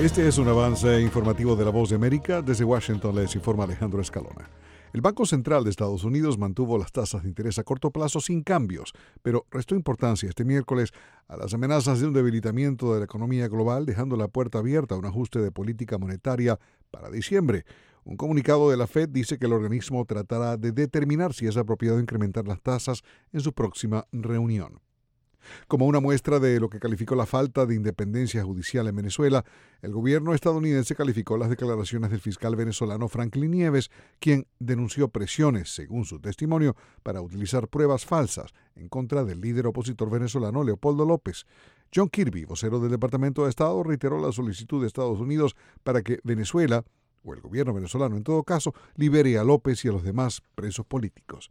Este es un avance informativo de La Voz de América. Desde Washington les informa Alejandro Escalona. El Banco Central de Estados Unidos mantuvo las tasas de interés a corto plazo sin cambios, pero restó importancia este miércoles a las amenazas de un debilitamiento de la economía global, dejando la puerta abierta a un ajuste de política monetaria para diciembre. Un comunicado de la Fed dice que el organismo tratará de determinar si es apropiado incrementar las tasas en su próxima reunión. Como una muestra de lo que calificó la falta de independencia judicial en Venezuela, el gobierno estadounidense calificó las declaraciones del fiscal venezolano Franklin Nieves, quien denunció presiones, según su testimonio, para utilizar pruebas falsas en contra del líder opositor venezolano Leopoldo López. John Kirby, vocero del Departamento de Estado, reiteró la solicitud de Estados Unidos para que Venezuela, o el gobierno venezolano en todo caso, libere a López y a los demás presos políticos.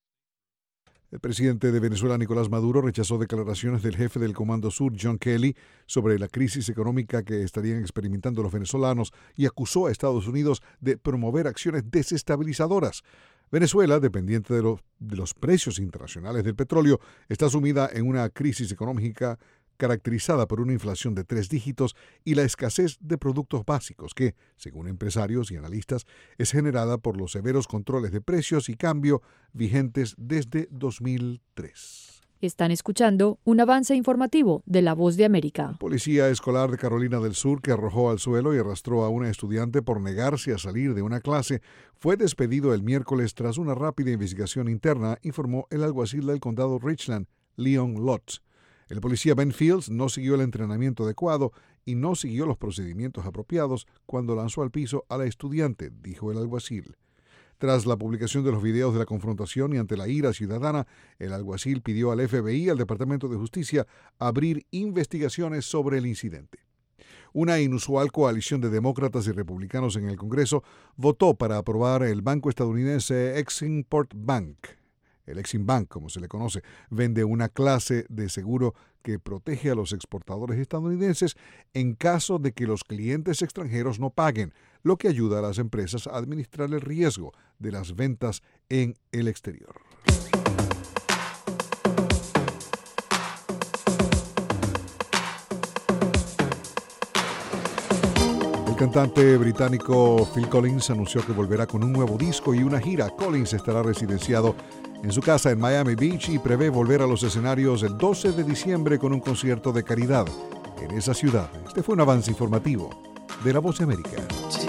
El presidente de Venezuela, Nicolás Maduro, rechazó declaraciones del jefe del Comando Sur, John Kelly, sobre la crisis económica que estarían experimentando los venezolanos y acusó a Estados Unidos de promover acciones desestabilizadoras. Venezuela, dependiente de los precios internacionales del petróleo, está sumida en una crisis económica caracterizada por una inflación de 3 dígitos y la escasez de productos básicos que, según empresarios y analistas, es generada por los severos controles de precios y cambio vigentes desde 2003. Están escuchando un avance informativo de La Voz de América. Policía escolar de Carolina del Sur, que arrojó al suelo y arrastró a una estudiante por negarse a salir de una clase, fue despedido el miércoles tras una rápida investigación interna, informó el alguacil del condado Richland, Leon Lutz. El policía Ben Fields no siguió el entrenamiento adecuado y no siguió los procedimientos apropiados cuando lanzó al piso a la estudiante, dijo el alguacil. Tras la publicación de los videos de la confrontación y ante la ira ciudadana, el alguacil pidió al FBI y al Departamento de Justicia abrir investigaciones sobre el incidente. Una inusual coalición de demócratas y republicanos en el Congreso votó para aprobar el banco estadounidense Export Bank. El Exim Bank, como se le conoce, vende una clase de seguro que protege a los exportadores estadounidenses en caso de que los clientes extranjeros no paguen, lo que ayuda a las empresas a administrar el riesgo de las ventas en el exterior. El cantante británico Phil Collins anunció que volverá con un nuevo disco y una gira. Collins estará residenciado en su casa en Miami Beach y prevé volver a los escenarios el 12 de diciembre con un concierto de caridad en esa ciudad. Este fue un avance informativo de La Voz de América.